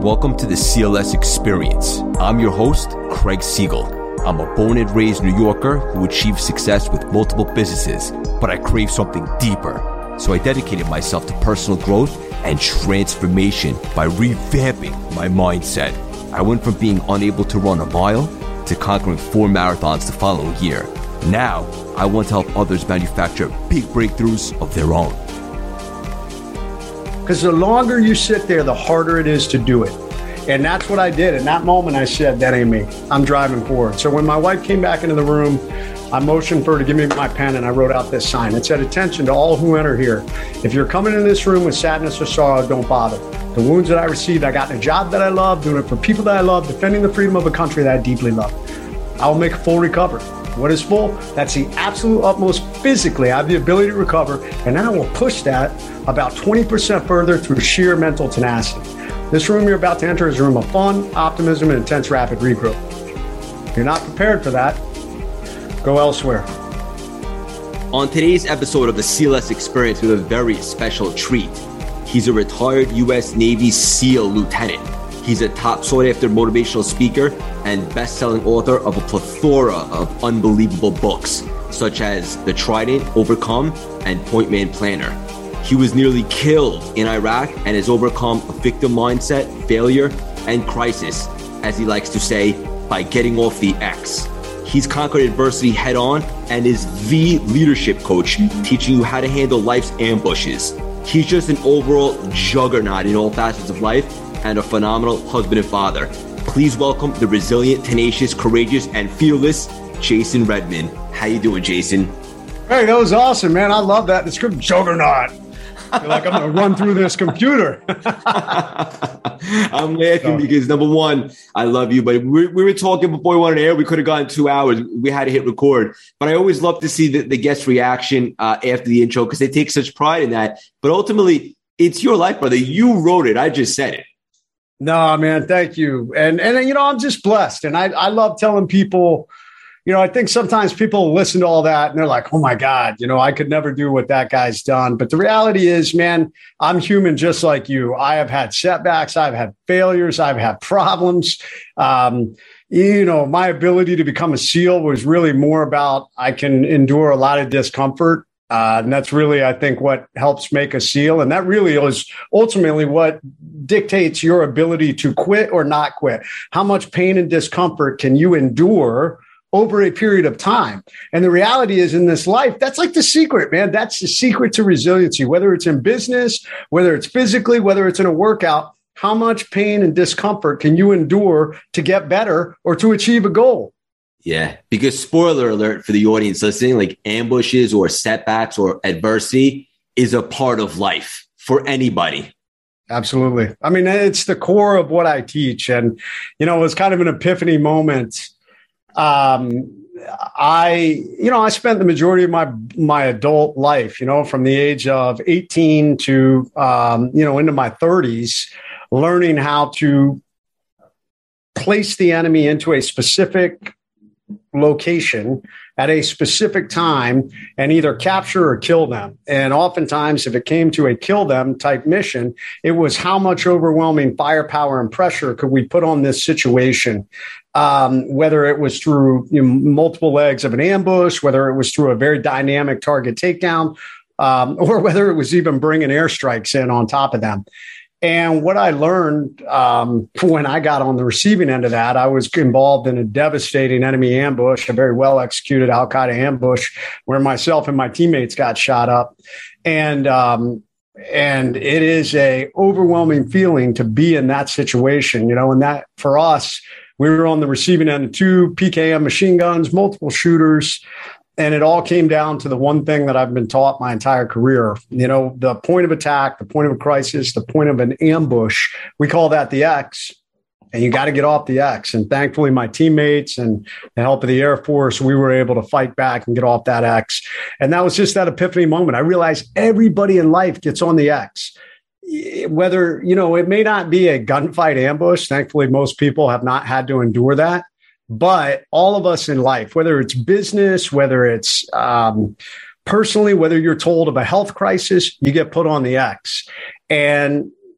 Welcome to the CLS Experience. I'm your host, Craig Siegel. I'm a born and raised New Yorker who achieved success with multiple businesses, but I crave something deeper. So I dedicated myself to personal growth and transformation by revamping my mindset. I went from being unable to run a mile to conquering 4 marathons the following year. Now, I want to help others manufacture big breakthroughs of their own. Because the longer you sit there, the harder it is to do it. And that's what I did. In that moment, I said, that ain't me. I'm driving forward. So when my wife came back into the room, I motioned for her to give me my pen, and I wrote out this sign. It said, attention to all who enter here. If you're coming in this room with sadness or sorrow, don't bother. The wounds that I received, I got in a job that I love, doing it for people that I love, defending the freedom of a country that I deeply love. I will make a full recovery. What is full? That's the absolute utmost physically. I have the ability to recover, and then I will push that about 20% further through sheer mental tenacity. This room you're about to enter is a room of fun, optimism, and intense rapid regrowth. If you're not prepared for that, go elsewhere. On today's episode of the CLS Experience, we have a very special treat. He's a retired U.S. Navy SEAL lieutenant. He's a top sought-after motivational speaker and best-selling author of a plethora of unbelievable books, such as The Trident, Overcome, and Point Man Planner. He was nearly killed in Iraq and has overcome a victim mindset, failure, and crisis, as he likes to say, by getting off the X. He's conquered adversity head-on and is the leadership coach, teaching you how to handle life's ambushes. He's just an overall juggernaut in all facets of life and a phenomenal husband and father. Please welcome the resilient, tenacious, courageous, and fearless Jason Redman. How you doing, Jason? Hey, that was awesome, man. I love that description. Juggernaut. You're like, I'm going to run through this computer. I'm laughing because, number one, I love you. But we were talking before we went on air. We could have gone 2 hours. We had to hit record. But I always love to see the guest reaction after the intro because they take such pride in that. But ultimately, it's your life, brother. You wrote it. I just said it. No, man, thank you. And you know, I'm just blessed. And I love telling people, you know, I think sometimes people listen to all that and they're like, oh my God, you know, I could never do what that guy's done. But the reality is, man, I'm human just like you. I have had setbacks. I've had failures. I've had problems. You know, my ability to become a SEAL was really more about I can endure a lot of discomfort. And that's really, I think, what helps make a SEAL. And that really is ultimately what dictates your ability to quit or not quit. How much pain and discomfort can you endure over a period of time? And the reality is in this life, that's like the secret, man. That's the secret to resiliency, whether it's in business, whether it's physically, whether it's in a workout. How much pain and discomfort can you endure to get better or to achieve a goal? Yeah, because spoiler alert for the audience listening, like ambushes or setbacks or adversity is a part of life for anybody. Absolutely. I mean, it's the core of what I teach. And, you know, it was kind of an epiphany moment. I spent the majority of my adult life, you know, from the age of 18 to, into my 30s, learning how to place the enemy into a specific location at a specific time and either capture or kill them. And oftentimes, if it came to a kill them type mission, it was how much overwhelming firepower and pressure could we put on this situation, whether it was through multiple legs of an ambush, whether it was through a very dynamic target takedown, or whether it was even bringing airstrikes in on top of them. And what I learned when I got on the receiving end of that, I was involved in a devastating enemy ambush, a very well-executed Al-Qaeda ambush where myself and my teammates got shot up. And it is a overwhelming feeling to be in that situation, you know, and that for us, we were on the receiving end of 2 PKM machine guns, multiple shooters. And it all came down to the one thing that I've been taught my entire career, you know, the point of attack, the point of a crisis, the point of an ambush. We call that the X, and you got to get off the X. And thankfully, my teammates and the help of the Air Force, we were able to fight back and get off that X. And that was just that epiphany moment. I realized everybody in life gets on the X. Whether, you know, it may not be a gunfight ambush. Thankfully, most people have not had to endure that. But all of us in life, whether it's business, whether it's personally, whether you're told of a health crisis, you get put on the X. And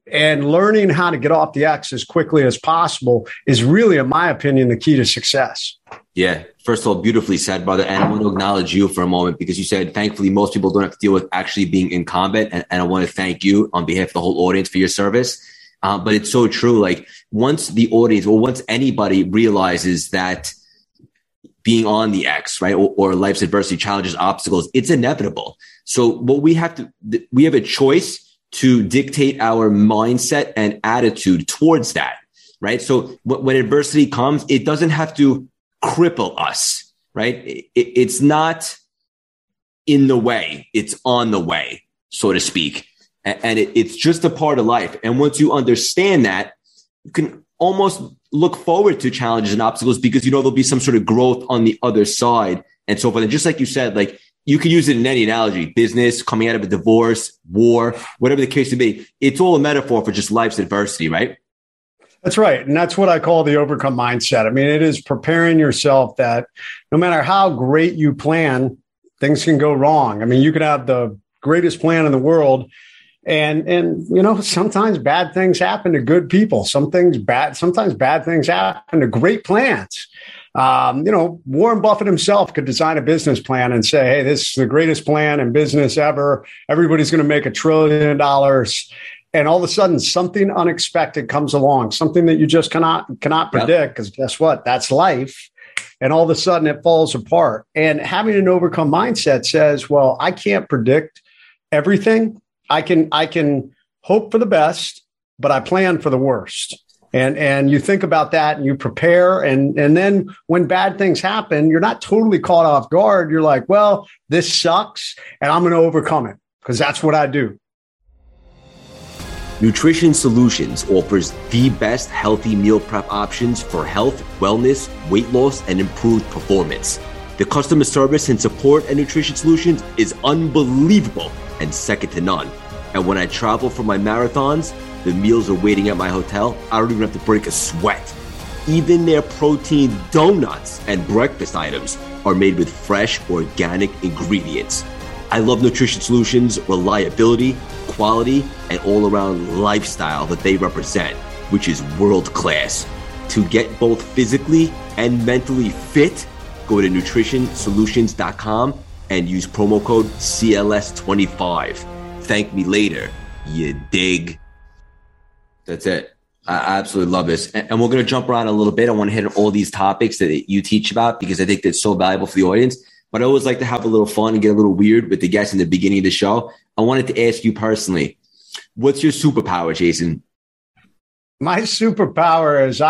And learning how to get off the X as quickly as possible is really, in my opinion, the key to success. Yeah. First of all, beautifully said, brother. And I want to acknowledge you for a moment because you said, thankfully, most people don't have to deal with actually being in combat. And I want to thank you on behalf of the whole audience for your service. But it's so true. Like once the audience or once anybody realizes that being on the X, right, or life's adversity, challenges, obstacles, it's inevitable. So what we have a choice to dictate our mindset and attitude towards that, right? So when adversity comes, it doesn't have to cripple us, right? It's not in the way, it's on the way, so to speak. And it's just a part of life. And once you understand that, you can almost look forward to challenges and obstacles because you know there'll be some sort of growth on the other side and so forth. And just like you said, like you could use it in any analogy, business, coming out of a divorce, war, whatever the case may be. It's all a metaphor for just life's adversity, right? That's right. And that's what I call the overcome mindset. I mean, it is preparing yourself that no matter how great you plan, things can go wrong. I mean, you could have the greatest plan in the world. And you know, sometimes bad things happen to good people. Sometimes bad things happen to great plans. You know, Warren Buffett himself could design a business plan and say, hey, this is the greatest plan in business ever. Everybody's going to make $1 trillion. And all of a sudden, something unexpected comes along, something that you just cannot predict, because guess what? That's life. And all of a sudden it falls apart. And having an overcome mindset says, well, I can't predict everything. I can hope for the best, but I plan for the worst. And you think about that and you prepare. And then when bad things happen, you're not totally caught off guard. You're like, well, this sucks and I'm going to overcome it because that's what I do. Nutrition Solutions offers the best healthy meal prep options for health, wellness, weight loss, and improved performance. The customer service and support at Nutrition Solutions is unbelievable and second to none. And when I travel for my marathons, the meals are waiting at my hotel. I don't even have to break a sweat. Even their protein donuts and breakfast items are made with fresh, organic ingredients. I love Nutrition Solutions' reliability, quality, and all-around lifestyle that they represent, which is world-class. To get both physically and mentally fit, go to nutritionsolutions.com and use promo code CLS25. Thank me later, you dig? That's it. I absolutely love this. And we're going to jump around a little bit. I want to hit on all these topics that you teach about because I think that's so valuable for the audience. But I always like to have a little fun and get a little weird with the guests in the beginning of the show. I wanted to ask you personally, what's your superpower, Jason? My superpower is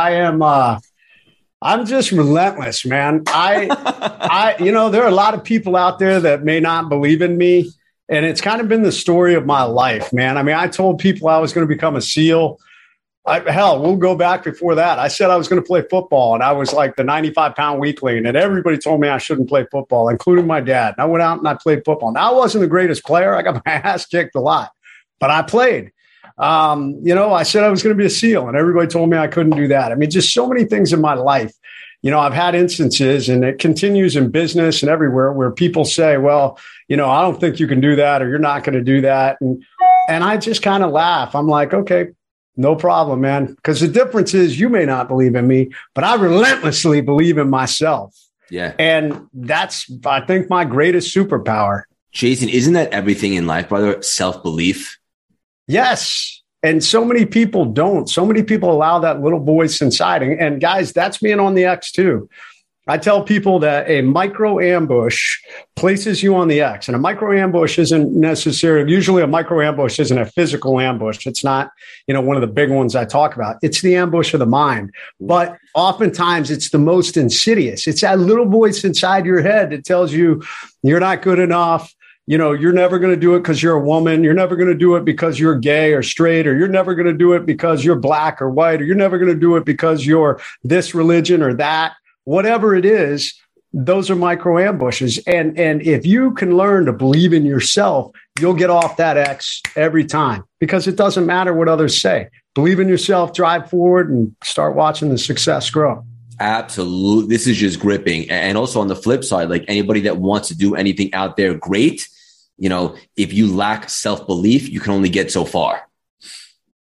I'm just relentless, man. You know, there are a lot of people out there that may not believe in me. And it's kind of been the story of my life, man. I mean, I told people I was going to become a SEAL. Hell, we'll go back before that. I said I was going to play football, and I was like the 95-pound weakling, and everybody told me I shouldn't play football, including my dad. And I went out and I played football. Now, I wasn't the greatest player. I got my ass kicked a lot, but I played. You know, I said I was going to be a SEAL, and everybody told me I couldn't do that. I mean, just so many things in my life. You know, I've had instances, and it continues in business and everywhere, where people say, well, you know, I don't think you can do that, or you're not going to do that. And I just kind of laugh. I'm like, okay, no problem, man. Because the difference is you may not believe in me, but I relentlessly believe in myself. Yeah. And that's, I think, my greatest superpower. Jason, isn't that everything in life, brother? Self-belief? Yes. And so many people don't. So many people allow that little voice inside. And guys, that's being on the X too. I tell people that a micro ambush places you on the X. And a micro ambush isn't necessarily, usually a micro ambush isn't a physical ambush. It's not, you know, one of the big ones I talk about. It's the ambush of the mind. But oftentimes it's the most insidious. It's that little voice inside your head that tells you you're not good enough. You know, you're never going to do it because you're a woman. You're never going to do it because you're gay or straight, or you're never going to do it because you're black or white, or you're never going to do it because you're this religion or that. Whatever it is, those are micro ambushes. And if you can learn to believe in yourself, you'll get off that X every time, because it doesn't matter what others say. Believe in yourself, drive forward, and start watching the success grow. Absolutely. This is just gripping. And also on the flip side, like anybody that wants to do anything out there, great. You know, if you lack self-belief, you can only get so far.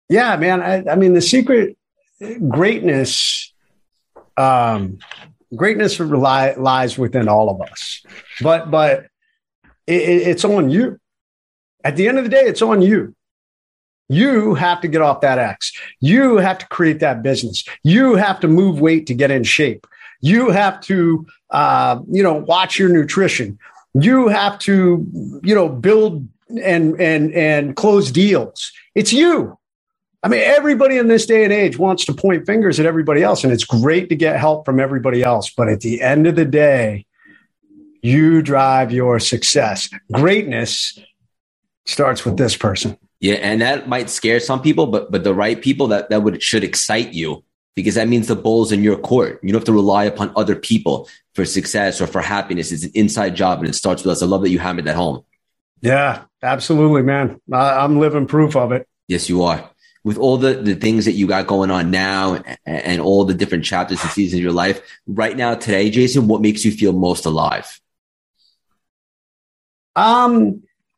Yeah, man. I mean, the secret greatness, greatness lies within all of us, but it's on you. At the end of the day, it's on you. You have to get off that X. You have to create that business. You have to move weight to get in shape. You have to, watch your nutrition. You have to, build and close deals. It's you. I mean, everybody in this day and age wants to point fingers at everybody else, and it's great to get help from everybody else. But at the end of the day, you drive your success. Greatness starts with this person. Yeah, and that might scare some people, but the right people should excite you, because that means the ball's in your court. You don't have to rely upon other people for success or for happiness. It's an inside job, and it starts with us. I love that you hammered that home. Yeah, absolutely, man. I'm living proof of it. Yes, you are. With all the things that you got going on now and all the different chapters and seasons of your life right now, today, Jason, what makes you feel most alive? Oh,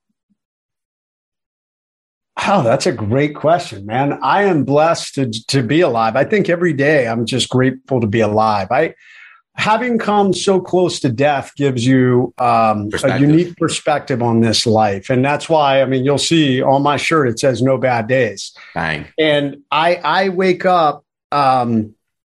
that's a great question, man. I am blessed to be alive. I think every day I'm just grateful to be alive. Having come so close to death gives you a unique perspective on this life. And that's why, I mean, you'll see on my shirt, it says no bad days. Bang. And I wake up so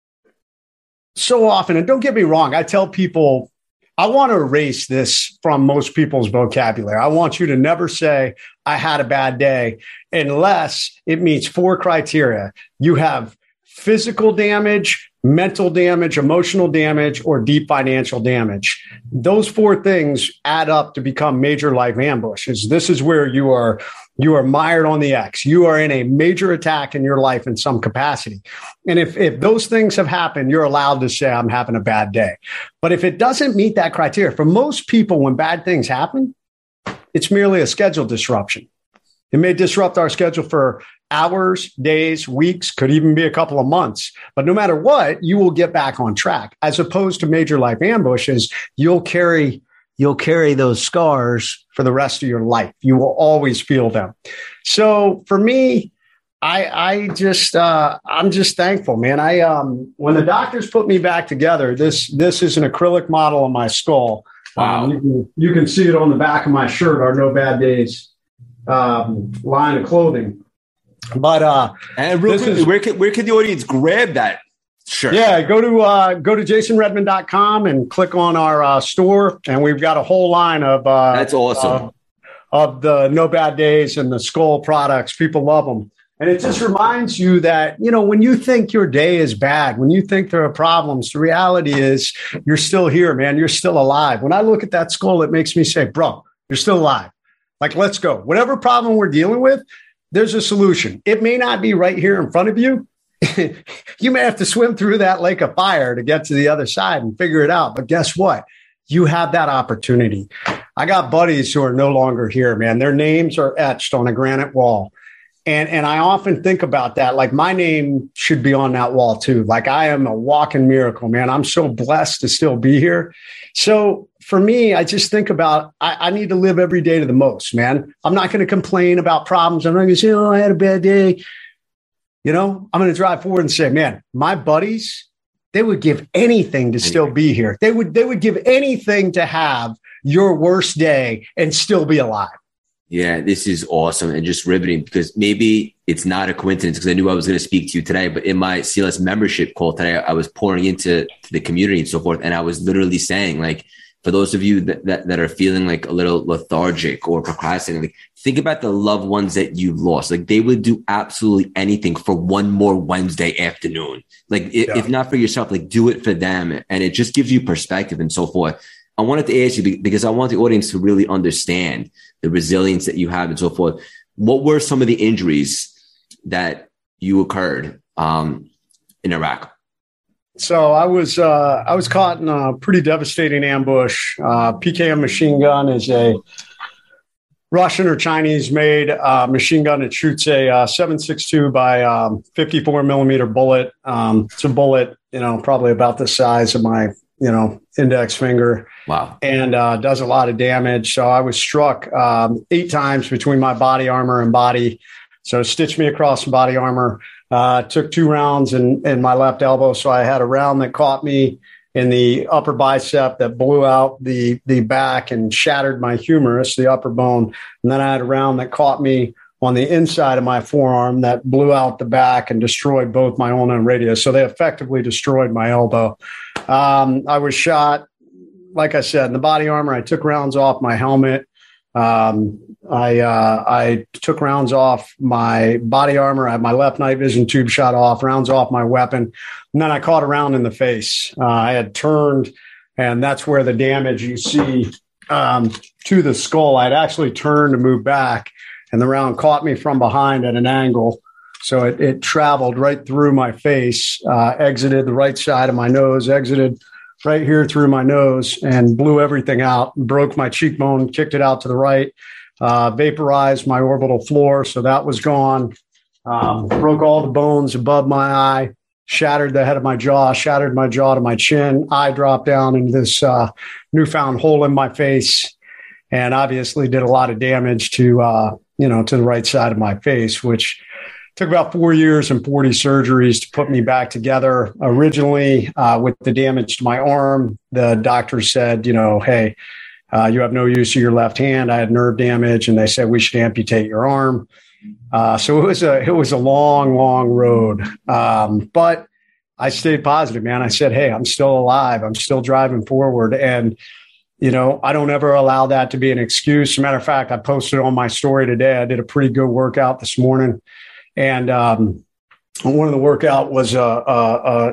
often, and don't get me wrong, I tell people, I want to erase this from most people's vocabulary. I want you to never say, I had a bad day, unless it meets 4 criteria. You have physical damage, mental damage, emotional damage, or deep financial damage. Those 4 things add up to become major life ambushes. This is where you are mired on the X. You are in a major attack in your life in some capacity. And if those things have happened, you're allowed to say, I'm having a bad day. But if it doesn't meet that criteria, for most people, when bad things happen, it's merely a schedule disruption. It may disrupt our schedule for hours, days, weeks, could even be a couple of months. But no matter what, you will get back on track. As opposed to major life ambushes, you'll carry those scars for the rest of your life. You will always feel them. So for me, I'm just thankful, man. When the doctors put me back together, this is an acrylic model of my skull. Wow. You can see it on the back of my shirt, our No Bad Days line of clothing. But and real quickly, where can the audience grab that shirt? Yeah, go to jasonredman.com and click on our store, and we've got a whole line of that's awesome of the No Bad Days and the Skull products. People love them, and it just reminds you that when you think your day is bad, when you think there are problems, the reality is you're still here, man. You're still alive. When I look at that skull, it makes me say, "Bro, you're still alive." Like, let's go. Whatever problem we're dealing with, there's a solution. It may not be right here in front of you. You may have to swim through that lake of fire to get to the other side and figure it out. But guess what? You have that opportunity. I got buddies who are no longer here, man. Their names are etched on a granite wall. And I often think about that. Like, my name should be on that wall too. Like, I am a walking miracle, man. I'm so blessed to still be here. So for me, I just think about, I need to live every day to the most, man. I'm not going to complain about problems. I'm not going to say, I had a bad day. I'm going to drive forward and say, man, my buddies, they would give anything to still be here. They would give anything to have your worst day and still be alive. Yeah, this is awesome and just riveting, because maybe it's not a coincidence, because I knew I was going to speak to you today. But in my CLS membership call today, I was pouring into the community and so forth. And I was literally saying, like, for those of you that are feeling like a little lethargic or procrastinating, like, think about the loved ones that you've lost. Like, they would do absolutely anything for one more Wednesday afternoon. Like, if not for yourself, like, do it for them. And it just gives you perspective and so forth. I wanted to ask you, because I want the audience to really understand the resilience that you have and so forth. What were some of the injuries that you occurred in Iraq? So I was caught in a pretty devastating ambush. PKM machine gun is a Russian or Chinese made machine gun. It shoots a 7.62 by 54 millimeter bullet. It's a bullet, probably about the size of my, index finger. Wow. And does a lot of damage. So I was struck 8 times between my body armor and body. So stitched me across some body armor, took 2 rounds in my left elbow. So I had a round that caught me in the upper bicep that blew out the back and shattered my humerus, the upper bone. And then I had a round that caught me on the inside of my forearm that blew out the back and destroyed both my ulna and radius. So they effectively destroyed my elbow. I was shot, like I said, in the body armor. I took rounds off my helmet. I took rounds off my body armor. I had my left night vision tube shot off, rounds off my weapon. And then I caught a round in the face. I had turned, and that's where the damage you see to the skull. I'd actually turned to move back, and the round caught me from behind at an angle. So it traveled right through my face, exited the right side of my nose, exited right here through my nose, and blew everything out, broke my cheekbone, kicked it out to the right, vaporized my orbital floor. So that was gone. Broke all the bones above my eye, shattered the head of my jaw, shattered my jaw to my chin. Eye dropped down into this newfound hole in my face, and obviously did a lot of damage to the right side of my face, which took about 4 years and 40 surgeries to put me back together. Originally, with the damage to my arm, the doctor said, hey, you have no use of your left hand. I had nerve damage, and they said we should amputate your arm. So it was a long, long road. But I stayed positive, man. I said, hey, I'm still alive. I'm still driving forward. And, I don't ever allow that to be an excuse. As a matter of fact, I posted on my story today. I did a pretty good workout this morning. And one of the workout was a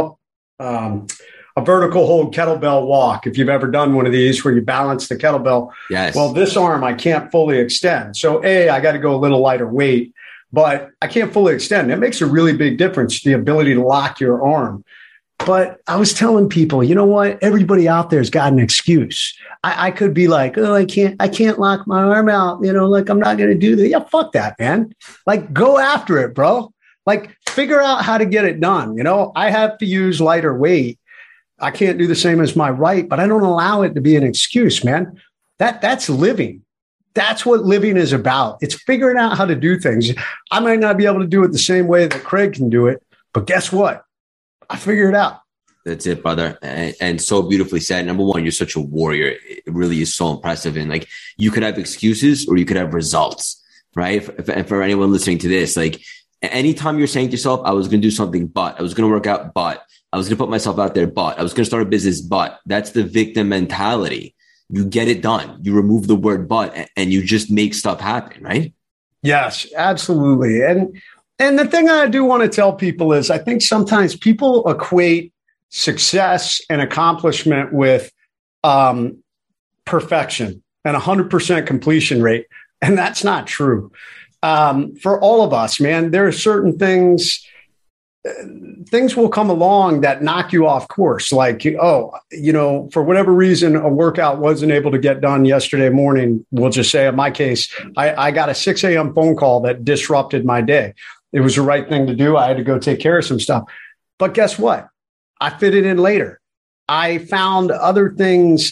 vertical hold kettlebell walk. If you've ever done one of these where you balance the kettlebell. Yes. Well, this arm I can't fully extend. So I got to go a little lighter weight, but I can't fully extend. That makes a really big difference, the ability to lock your arm. But I was telling people, you know what? Everybody out there's got an excuse. I could be like, oh, I can't lock my arm out. I'm not going to do that. Yeah, fuck that, man. Go after it, bro. Figure out how to get it done. I have to use lighter weight. I can't do the same as my right, but I don't allow it to be an excuse, man. That's living. That's what living is about. It's figuring out how to do things. I might not be able to do it the same way that Craig can do it, but guess what? I figured it out. That's it, brother. And so beautifully said. Number one, you're such a warrior. It really is so impressive. And you could have excuses or you could have results, right? And for anyone listening to this, anytime you're saying to yourself, I was going to do something, but I was going to work out, but I was going to put myself out there, but I was going to start a business, but that's the victim mentality. You get it done. You remove the word but, and you just make stuff happen, right? Yes, absolutely. And the thing I do want to tell people is I think sometimes people equate success and accomplishment with perfection and 100% completion rate. And that's not true. For all of us, man, there are certain things will come along that knock you off course. For whatever reason, a workout wasn't able to get done yesterday morning. We'll just say in my case, I got a 6 a.m. phone call that disrupted my day. It was the right thing to do. I had to go take care of some stuff. But guess what? I fit it in later. I found other things.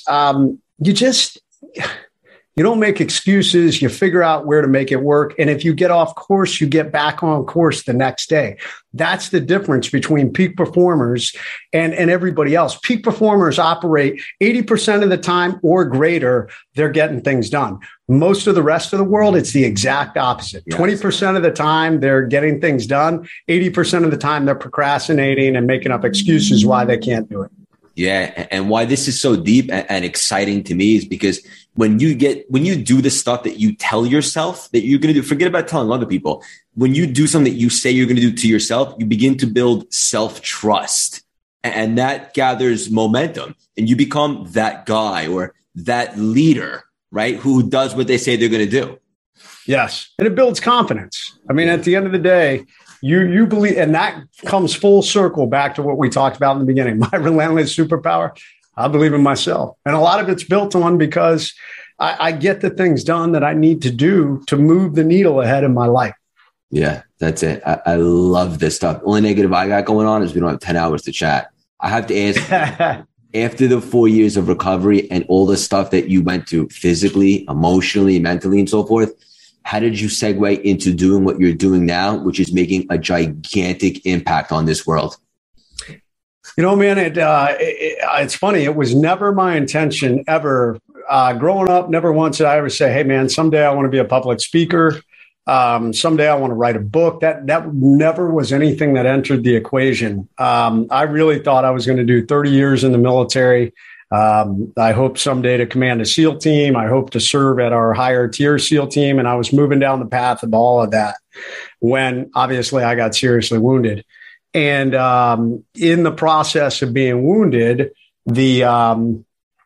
You don't make excuses. You figure out where to make it work. And if you get off course, you get back on course the next day. That's the difference between peak performers and everybody else. Peak performers operate 80% of the time or greater. They're getting things done. Most of the rest of the world, it's the exact opposite. Yes. 20% of the time, they're getting things done. 80% of the time, they're procrastinating and making up excuses why they can't do it. Yeah. And why this is so deep and exciting to me is because when you do the stuff that you tell yourself that you're going to do, forget about telling other people. When you do something that you say you're going to do to yourself, you begin to build self-trust, and that gathers momentum, and you become that guy or that leader, right? Who does what they say they're going to do. Yes. And it builds confidence. I mean, at the end of the day, you believe, and that comes full circle back to what we talked about in the beginning. My relentless superpower, I believe in myself. And a lot of it's built on because I get the things done that I need to do to move the needle ahead in my life. Yeah, that's it. I love this stuff. The only negative I got going on is we don't have 10 hours to chat. I have to ask, after the 4 years of recovery and all the stuff that you went through physically, emotionally, mentally, and so forth, How did you segue into doing what you're doing now, which is making a gigantic impact on this world? You know, man, it's funny. It was never my intention ever. Growing up, never once did I ever say, hey, man, someday I want to be a public speaker. Someday I want to write a book. That never was anything that entered the equation. I really thought I was going to do 30 years in the military. I hope someday to command a SEAL team. I hope to serve at our higher tier SEAL team. And I was moving down the path of all of that when obviously I got seriously wounded. And in the process of being wounded, I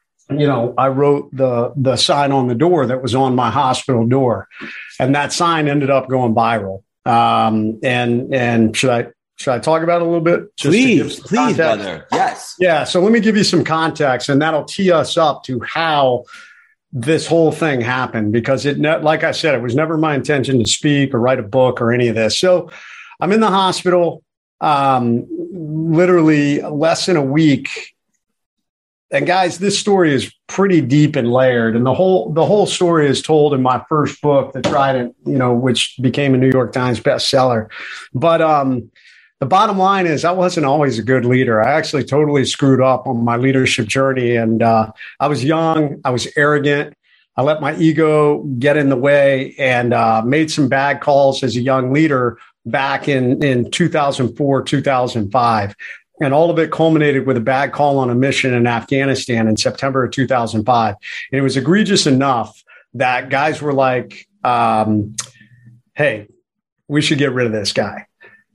wrote the sign on the door that was on my hospital door, and that sign ended up going viral. And should I talk about it a little bit? Please, brother. Yes. Yeah. So let me give you some context, and that'll tee us up to how this whole thing happened, because like I said, it was never my intention to speak or write a book or any of this. So I'm in the hospital, literally less than a week. And guys, this story is pretty deep and layered. And the whole story is told in my first book, The Trident, which became a New York Times bestseller. But the bottom line is I wasn't always a good leader. I actually totally screwed up on my leadership journey. And I was young. I was arrogant. I let my ego get in the way and made some bad calls as a young leader back in 2004, 2005. And all of it culminated with a bad call on a mission in Afghanistan in September of 2005. And it was egregious enough that guys were like, hey, we should get rid of this guy.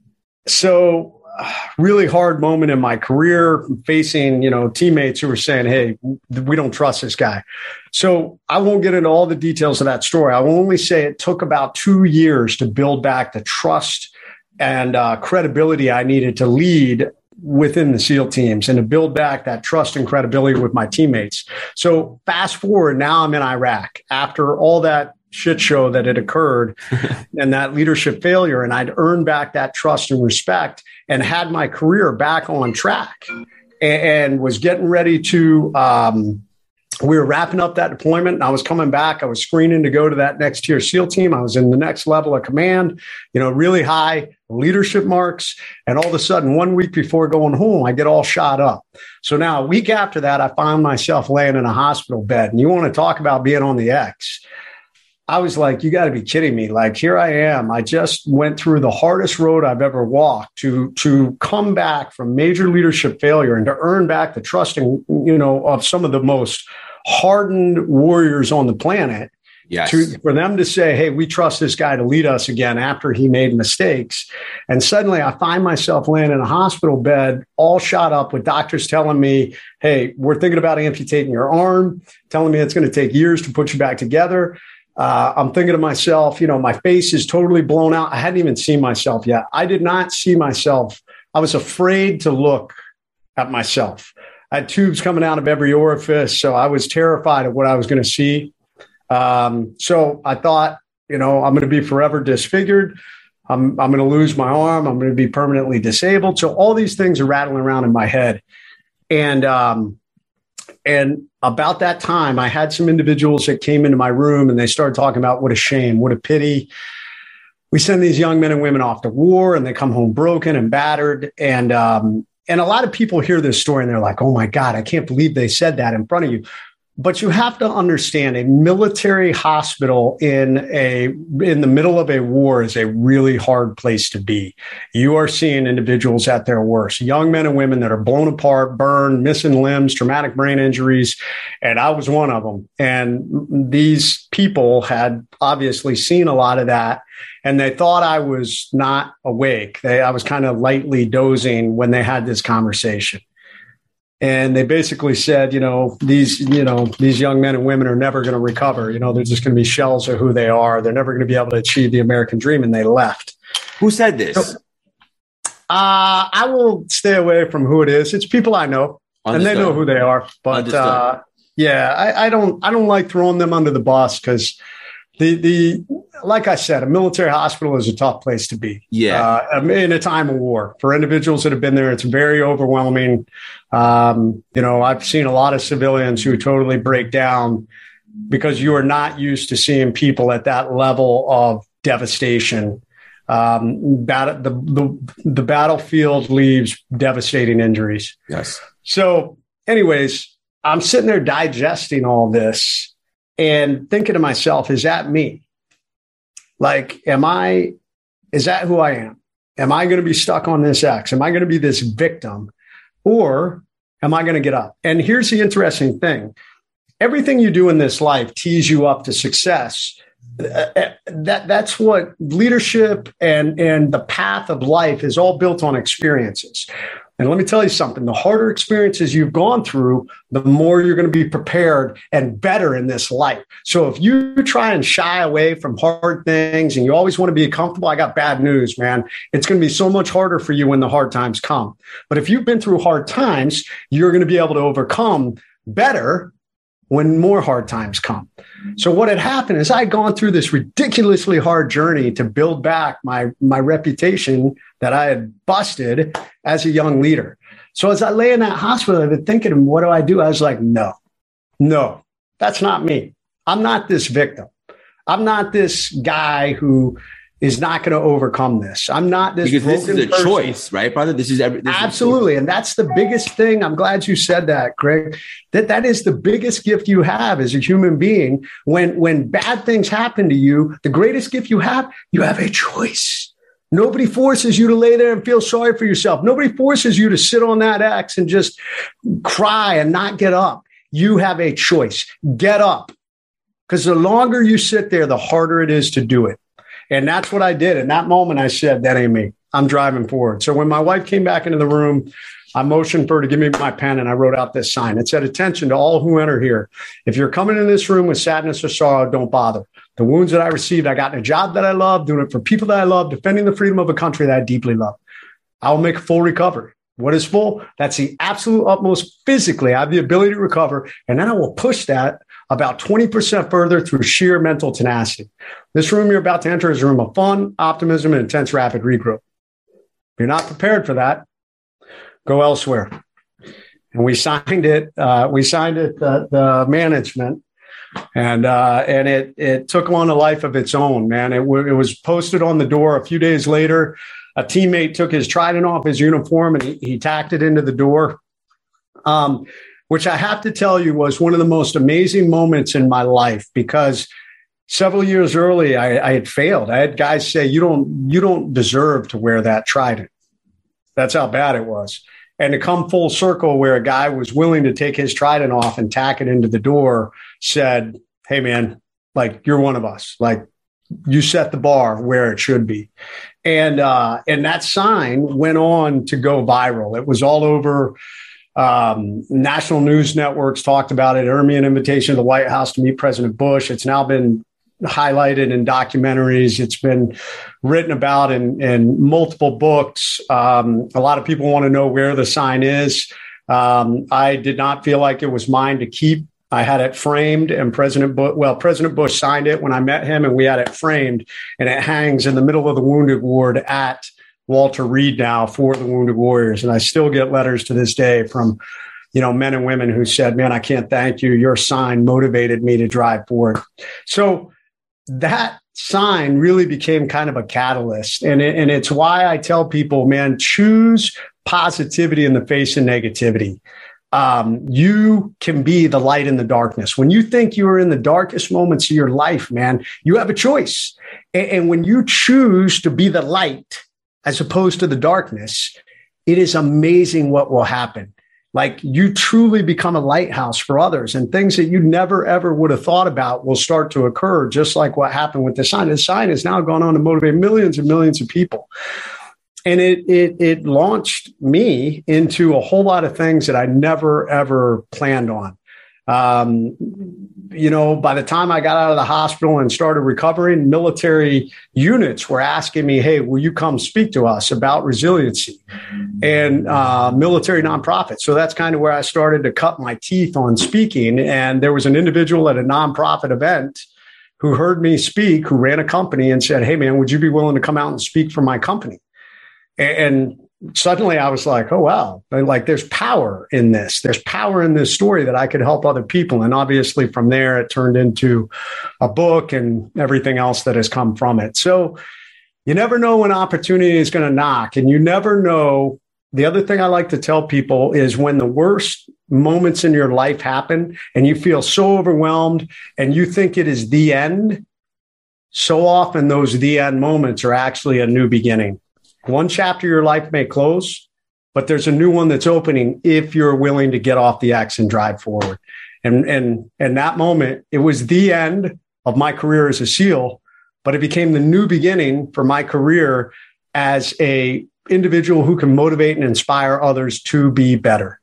So really hard moment in my career, facing, teammates who were saying, hey, we don't trust this guy. So I won't get into all the details of that story. I will only say it took about 2 years to build back the trust and credibility I needed to lead within the SEAL teams and to build back that trust and credibility with my teammates. So fast forward, now I'm in Iraq after all that shit show that had occurred and that leadership failure. And I'd earned back that trust and respect and had my career back on track and was getting ready to, we were wrapping up that deployment and I was coming back. I was screening to go to that next tier SEAL team. I was in the next level of command, really high leadership marks. And all of a sudden, 1 week before going home, I get all shot up. So now a week after that, I found myself laying in a hospital bed. And you want to talk about being on the X. I was like, you got to be kidding me. Like, here I am. I just went through the hardest road I've ever walked to come back from major leadership failure and to earn back the trust and, of some of the most hardened warriors on the planet. Yes. For them to say, hey, we trust this guy to lead us again after he made mistakes. And suddenly I find myself laying in a hospital bed, all shot up with doctors telling me, hey, we're thinking about amputating your arm, telling me it's going to take years to put you back together. I'm thinking to myself, my face is totally blown out. I hadn't even seen myself yet. I did not see myself. I was afraid to look at myself. I had tubes coming out of every orifice. So I was terrified of what I was going to see. So I thought, I'm going to be forever disfigured. I'm going to lose my arm. I'm going to be permanently disabled. So all these things are rattling around in my head. And about that time, I had some individuals that came into my room and they started talking about what a shame, what a pity. We send these young men and women off to war and they come home broken and battered. And a lot of people hear this story and they're like, oh my God, I can't believe they said that in front of you. But you have to understand a military hospital in the middle of a war is a really hard place to be. You are seeing individuals at their worst, young men and women that are blown apart, burned, missing limbs, traumatic brain injuries. And I was one of them. And these people had obviously seen a lot of that. And they thought I was not awake. I was kind of lightly dozing when they had this conversation. And they basically said, these young men and women are never going to recover. They're just going to be shells of who they are. They're never going to be able to achieve the American dream. And they left. Who said this? So, I will stay away from who it is. It's people I know. Understood. And they know who they are. But I don't like throwing them under the bus because like I said, a military hospital is a tough place to be. Yeah. In a time of war. For individuals that have been there, it's very overwhelming. I've seen a lot of civilians who totally break down because you are not used to seeing people at that level of devastation. The battlefield leaves devastating injuries. Yes. So anyways, I'm sitting there digesting all this and thinking to myself, is that me? Like, is that who I am? Am I going to be stuck on this X? Am I going to be this victim, or am I going to get up? And here's the interesting thing. Everything you do in this life tees you up to success. That's what leadership and the path of life is all built on experiences. And let me tell you something, the harder experiences you've gone through, the more you're going to be prepared and better in this life. So if you try and shy away from hard things and you always want to be comfortable, I got bad news, man. It's going to be so much harder for you when the hard times come. But if you've been through hard times, you're going to be able to overcome better when more hard times come. So what had happened is I'd gone through this ridiculously hard journey to build back my reputation that I had busted as a young leader. So as I lay in that hospital, I've been thinking, what do? I was like, no, that's not me. I'm not this victim. I'm not this guy who is not going to overcome this. I'm not this because this is a person. Choice, right, brother? This is absolutely, and that's the biggest thing. I'm glad you said that, Craig. That is the biggest gift you have as a human being. When bad things happen to you, the greatest gift you have a choice. Nobody forces you to lay there and feel sorry for yourself. Nobody forces you to sit on that X and just cry and not get up. You have a choice. Get up, because the longer you sit there, the harder it is to do it. And that's what I did. In that moment, I said, that ain't me. I'm driving forward. So when my wife came back into the room, I motioned for her to give me my pen, and I wrote out this sign. It said, attention to all who enter here. If you're coming in this room with sadness or sorrow, don't bother. The wounds that I received, I got in a job that I love, doing it for people that I love, defending the freedom of a country that I deeply love. I will make a full recovery. What is full? That's the absolute utmost physically. I have the ability to recover, and then I will push that about 20% further through sheer mental tenacity. This room you're about to enter is a room of fun, optimism, and intense rapid regrowth. If you're not prepared for that, go elsewhere. And we signed it. The management, and it took on a life of its own, man. It was posted on the door a few days later. A teammate took his trident off his uniform and he tacked it into the door. Which I have to tell you was one of the most amazing moments in my life, because several years early, I had failed. I had guys say, you don't deserve to wear that trident. That's how bad it was. And to come full circle where a guy was willing to take his trident off and tack it into the door, said, hey, man, like, you're one of us. Like, you set the bar where it should be. And that sign went on to go viral. It was all over. National news networks talked about it. It earned me an invitation to the White House to meet President Bush. It's now been highlighted in documentaries. It's been written about in multiple books. A lot of people want to know where the sign is. I did not feel like it was mine to keep. I had it framed, and President Bush signed it when I met him, and we had it framed, and it hangs in the middle of the wounded ward at Walter Reed now for the Wounded Warriors. And I still get letters to this day from, men and women who said, man, I can't thank you. Your sign motivated me to drive forward. So that sign really became kind of a catalyst. And it's why I tell people, man, choose positivity in the face of negativity. You can be the light in the darkness. When you think you are in the darkest moments of your life, man, you have a choice. And when you choose to be the light, as opposed to the darkness, it is amazing what will happen. Like, you truly become a lighthouse for others, and things that you never, ever would have thought about will start to occur, just like what happened with the sign. The sign has now gone on to motivate millions and millions of people. And it launched me into a whole lot of things that I never, ever planned on. By the time I got out of the hospital and started recovering, military units were asking me, hey, will you come speak to us about resiliency and military nonprofits? So that's kind of where I started to cut my teeth on speaking. And there was an individual at a nonprofit event who heard me speak, who ran a company, and said, hey, man, would you be willing to come out and speak for my company? And suddenly I was like, oh, wow, like there's power in this. There's power in this story that I could help other people. And obviously from there, it turned into a book and everything else that has come from it. So you never know when opportunity is going to knock, and you never know. The other thing I like to tell people is when the worst moments in your life happen and you feel so overwhelmed and you think it is the end, so often those the end moments are actually a new beginning. One chapter of your life may close, but there's a new one that's opening if you're willing to get off the X and drive forward. And that moment, it was the end of my career as a SEAL, but it became the new beginning for my career as a individual who can motivate and inspire others to be better.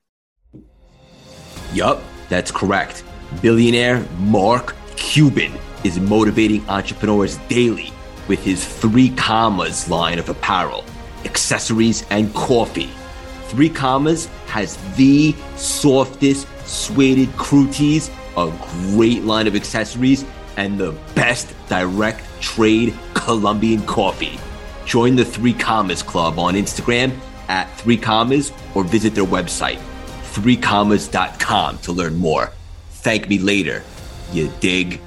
Yup, that's correct. Billionaire Mark Cuban is motivating entrepreneurs daily with his 3 Commas line of apparel, accessories, and coffee. 3 Commas has the softest suede crew tees, a great line of accessories, and the best direct trade Colombian coffee. Join the 3 Commas Club on Instagram at 3 Commas or visit their website, 3commas.com, to learn more. Thank me later, you dig?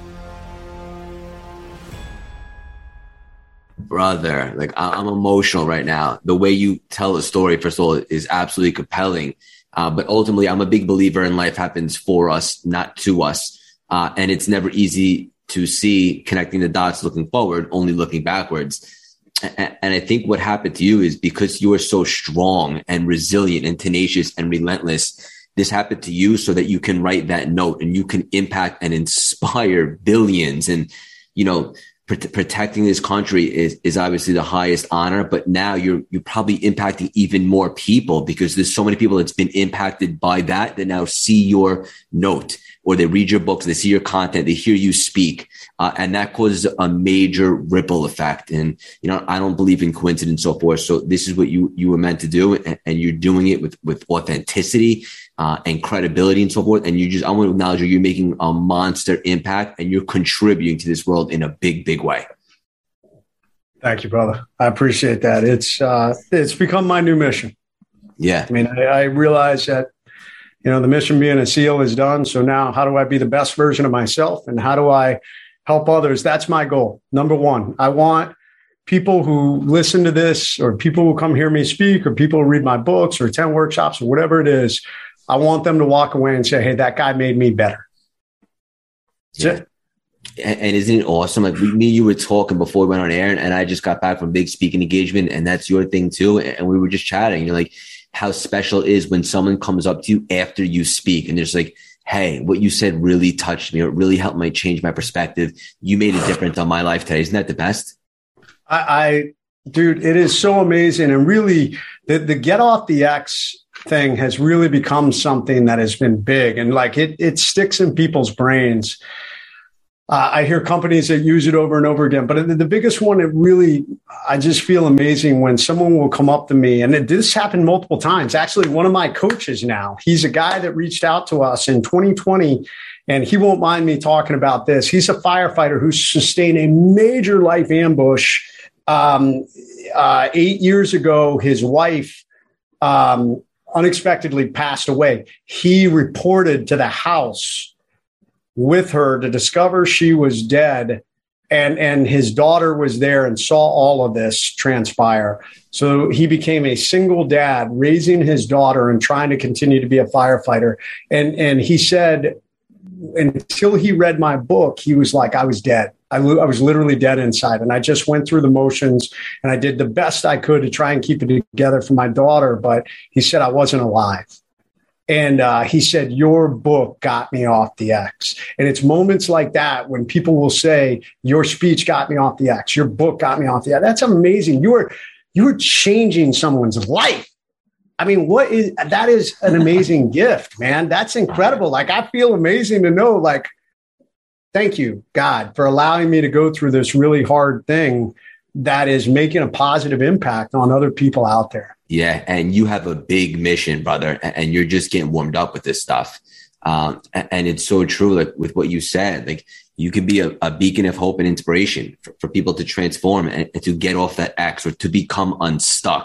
Brother, like I'm emotional right now. The way you tell a story, first of all, is absolutely compelling. But ultimately, I'm a big believer in life happens for us, not to us. And it's never easy to see connecting the dots looking forward, only looking backwards. And I think what happened to you is because you are so strong and resilient and tenacious and relentless, this happened to you so that you can write that note and you can impact and inspire billions. And, you know, protecting this country is obviously the highest honor, but now you're probably impacting even more people because there's so many people that's been impacted by that now see your note, or they read your books, they see your content, they hear you speak. And that causes a major ripple effect. And, you know, I don't believe in coincidence and so forth. So this is what you were meant to do. And you're doing it with authenticity and credibility and so forth. And I want to acknowledge you're making a monster impact and you're contributing to this world in a big, big way. Thank you, brother. I appreciate that. It's become my new mission. Yeah. I mean, I realize that, you know, the mission being a SEAL is done. So now how do I be the best version of myself? And how do I help others? That's my goal. Number one, I want people who listen to this, or people who come hear me speak, or people who read my books or 10 workshops or whatever it is, I want them to walk away and say, hey, that guy made me better. That's it. And isn't it awesome? Like me and you were talking before we went on air, and I just got back from a big speaking engagement, and that's your thing too. And we were just chatting. You're like, how special it is when someone comes up to you after you speak and there's like, hey, what you said really touched me, or it really helped me change my perspective. You made a difference on my life today. Isn't that the best? Dude, it is so amazing. And really the get off the X thing has really become something that has been big, and like it sticks in people's brains. I hear companies that use it over and over again, but the biggest one, I just feel amazing when someone will come up to me, and this happened multiple times. Actually, one of my coaches now, he's a guy that reached out to us in 2020, and he won't mind me talking about this. He's a firefighter who sustained a major life ambush. 8 years ago, his wife unexpectedly passed away. He reported to the house with her to discover she was dead. And his daughter was there and saw all of this transpire. So he became a single dad, raising his daughter and trying to continue to be a firefighter. And he said, until he read my book, he was like, I was dead. I was literally dead inside. And I just went through the motions and I did the best I could to try and keep it together for my daughter. But he said I wasn't alive. And he said, your book got me off the X. And it's moments like that when people will say, your speech got me off the X. Your book got me off the X. That's amazing. You are changing someone's life. I mean, that is an amazing gift, man. That's incredible. Like, I feel amazing to know, like, thank you, God, for allowing me to go through this really hard thing that is making a positive impact on other people out there. Yeah. And you have a big mission, brother, and you're just getting warmed up with this stuff. And it's so true, like with what you said, like you could be a beacon of hope and inspiration for people to transform and to get off that X, or to become unstuck.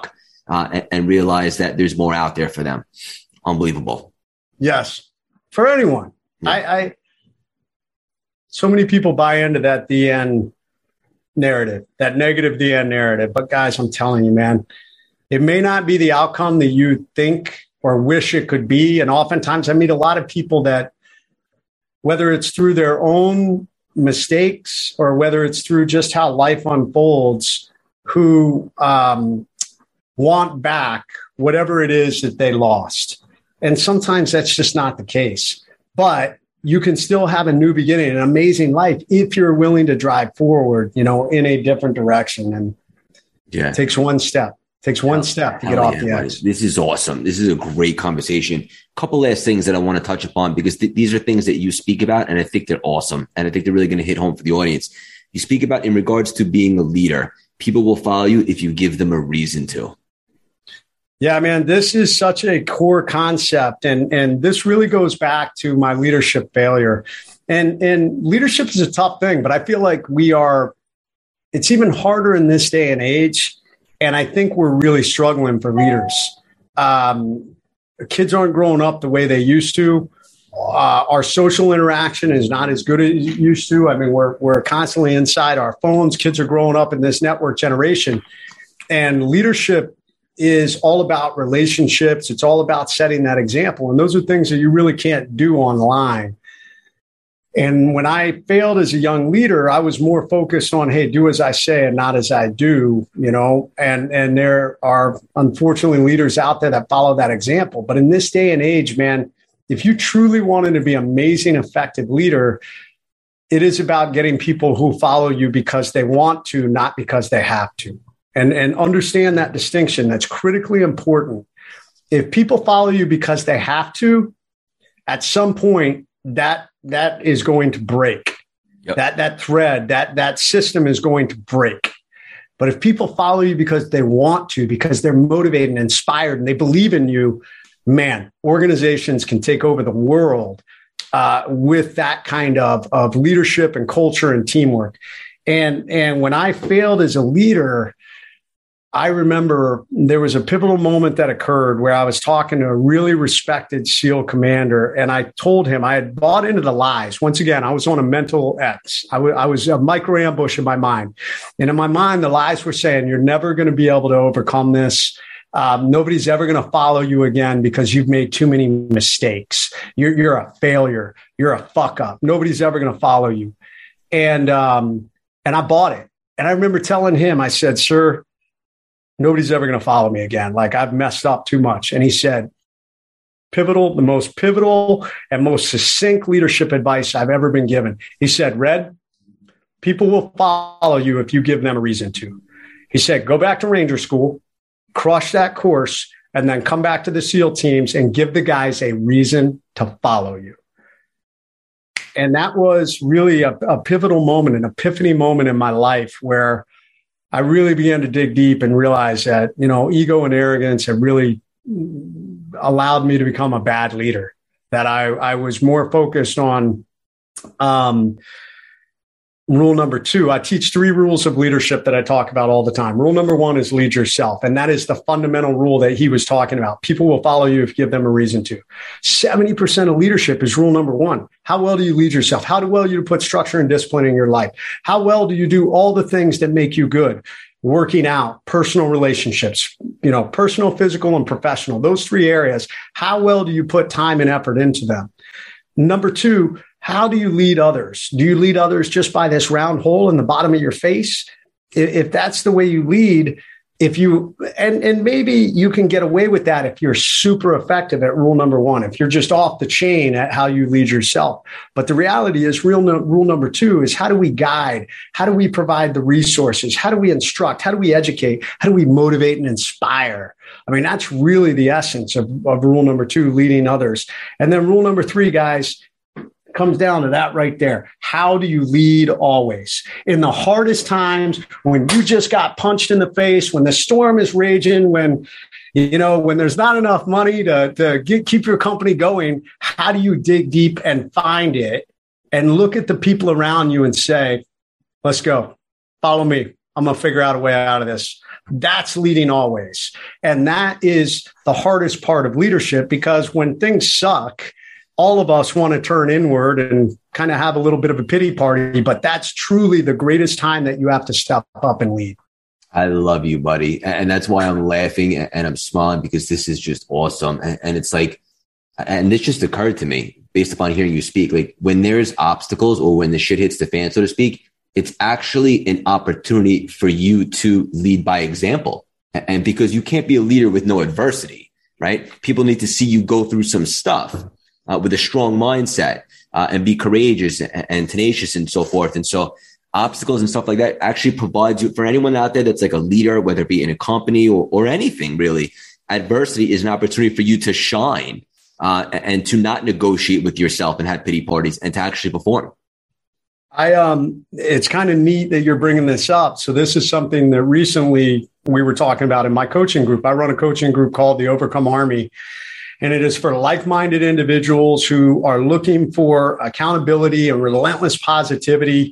and realize that there's more out there for them. Unbelievable. Yes, for anyone. Yeah. So many people buy into that the end narrative, that negative the end narrative. But guys, I'm telling you, man, it may not be the outcome that you think or wish it could be. And oftentimes I meet a lot of people that, whether it's through their own mistakes or whether it's through just how life unfolds, who want back whatever it is that they lost. And sometimes that's just not the case. But you can still have a new beginning, an amazing life, if you're willing to drive forward, in a different direction. And it takes one step. Takes one step to get off the edge. This is awesome. This is a great conversation. Couple last things that I want to touch upon, because these are things that you speak about, and I think they're awesome. And I think they're really going to hit home for the audience. You speak about, in regards to being a leader, people will follow you if you give them a reason to. Yeah, man, this is such a core concept. And this really goes back to my leadership failure. And leadership is a tough thing, but I feel like it's even harder in this day and age. And I think we're really struggling for leaders. Kids aren't growing up the way they used to. Our social interaction is not as good as it used to. I mean, we're constantly inside our phones. Kids are growing up in this network generation. And leadership is all about relationships. It's all about setting that example. And those are things that you really can't do online. And when I failed as a young leader, I was more focused on, hey, do as I say and not as I do, and there are unfortunately leaders out there that follow that example. But in this day and age, man, if you truly wanted to be an amazing, effective leader, it is about getting people who follow you because they want to, not because they have to. And understand that distinction. That's critically important. If people follow you because they have to, at some point, that is going to break. Yep. That thread, that system is going to break. But if people follow you because they want to, because they're motivated and inspired and they believe in you, man, organizations can take over the world with that kind of leadership and culture and teamwork. And when I failed as a leader, I remember there was a pivotal moment that occurred where I was talking to a really respected SEAL commander, and I told him I had bought into the lies. Once again, I was on a mental X. I was a micro ambush in my mind. And in my mind, the lies were saying, you're never going to be able to overcome this. Nobody's ever going to follow you again because you've made too many mistakes. You're a failure. You're a fuck up. Nobody's ever going to follow you. And I bought it. And I remember telling him, I said, sir, nobody's ever going to follow me again. Like, I've messed up too much. And he said, the most pivotal and most succinct leadership advice I've ever been given. He said, Red, people will follow you if you give them a reason to. He said, go back to Ranger School, crush that course, and then come back to the SEAL teams and give the guys a reason to follow you. And that was really a pivotal moment, an epiphany moment in my life where I really began to dig deep and realize that, ego and arrogance have really allowed me to become a bad leader, that I was more focused on rule number 2. I teach 3 rules of leadership that I talk about all the time. Rule number 1 is lead yourself. And that is the fundamental rule that he was talking about. People will follow you if you give them a reason to. 70% of leadership is rule number 1. How well do you lead yourself? How well do you put structure and discipline in your life? How well do you do all the things that make you good? Working out, personal relationships, personal, physical, and professional. Those 3 areas. How well do you put time and effort into them? Number 2, how do you lead others? Do you lead others just by this round hole in the bottom of your face? If that's the way you lead, and maybe you can get away with that if you're super effective at rule number 1, if you're just off the chain at how you lead yourself. But the reality is rule number 2 is, how do we guide? How do we provide the resources? How do we instruct? How do we educate? How do we motivate and inspire? I mean, that's really the essence of rule number 2, leading others. And then rule number 3, guys, comes down to that right there. How do you lead always? In the hardest times, when you just got punched in the face, when the storm is raging, when there's not enough money to keep your company going, how do you dig deep and find it and look at the people around you and say, let's go, follow me. I'm going to figure out a way out of this. That's leading always. And that is the hardest part of leadership, because when things suck, all of us want to turn inward and kind of have a little bit of a pity party, but that's truly the greatest time that you have to step up and lead. I love you, buddy. And that's why I'm laughing and I'm smiling, because this is just awesome. And it's like, and this just occurred to me based upon hearing you speak, like when there's obstacles or when the shit hits the fan, so to speak, it's actually an opportunity for you to lead by example. And because you can't be a leader with no adversity, right? People need to see you go through some stuff with a strong mindset and be courageous and tenacious and so forth. And so obstacles and stuff like that actually provides you, for anyone out there that's like a leader, whether it be in a company or anything really, adversity is an opportunity for you to shine and to not negotiate with yourself and have pity parties and to actually perform. It's kind of neat that you're bringing this up. So this is something that recently we were talking about in my coaching group. I run a coaching group called the Overcome Army, and it is for like-minded individuals who are looking for accountability and relentless positivity.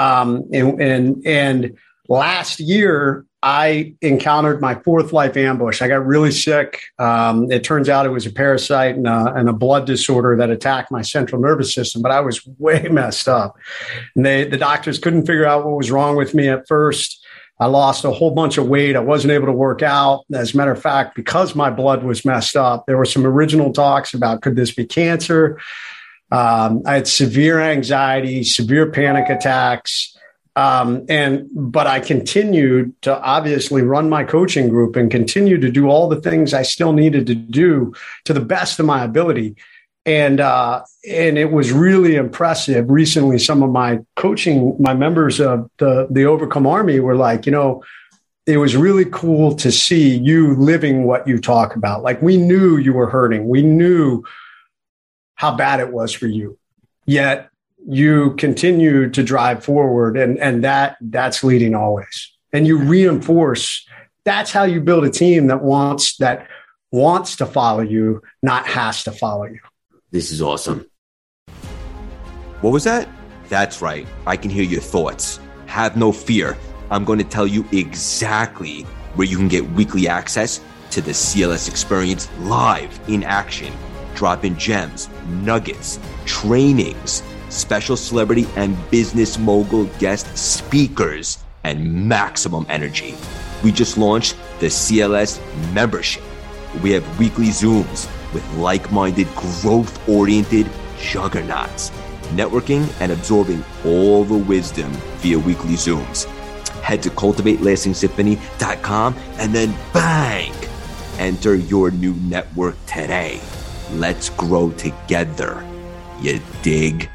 And last year, I encountered my fourth life ambush. I got really sick. It turns out it was a parasite and a blood disorder that attacked my central nervous system, but I was way messed up. And the doctors couldn't figure out what was wrong with me at first. I lost a whole bunch of weight. I wasn't able to work out. As a matter of fact, because my blood was messed up, there were some original talks about, could this be cancer? I had severe anxiety, severe panic attacks. But I continued to obviously run my coaching group and continue to do all the things I still needed to do to the best of my ability. And it was really impressive. Recently, some of my members of the Overcome Army were like, it was really cool to see you living what you talk about. Like, we knew you were hurting. We knew how bad it was for you. Yet you continue to drive forward, and that's leading always. And you reinforce. That's how you build a team that wants to follow you, not has to follow you. This is awesome. What was that? That's right. I can hear your thoughts. Have no fear. I'm going to tell you exactly where you can get weekly access to the CLS experience live in action. Drop-in gems, nuggets, trainings, special celebrity and business mogul guest speakers, and maximum energy. We just launched the CLS membership. We have weekly Zooms with like-minded, growth-oriented juggernauts, networking and absorbing all the wisdom via weekly Zooms. Head to cultivatelastingsymphony.com and then bang! Enter your new network today. Let's grow together. You dig?